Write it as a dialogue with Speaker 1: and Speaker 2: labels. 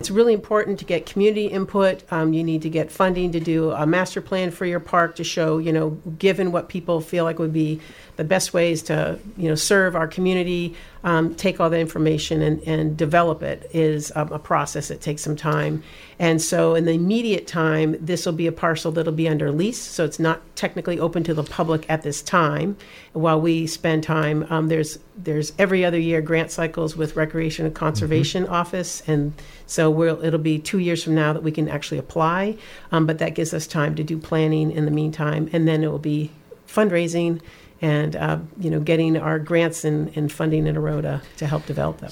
Speaker 1: It's really important to get community input. You need to get funding to do a master plan for your park to show, given what people feel like would be the best ways to, serve our community, take all that information and develop it is a process that takes some time. And so in the immediate time, this will be a parcel that'll be under lease, so it's not technically open to the public at this time. While we spend time, there's every other year grant cycles with Recreation and Conservation Office, and so it'll be 2 years from now that we can actually apply, but that gives us time to do planning in the meantime, and then it will be fundraising and getting our grants and funding in a row to help develop them.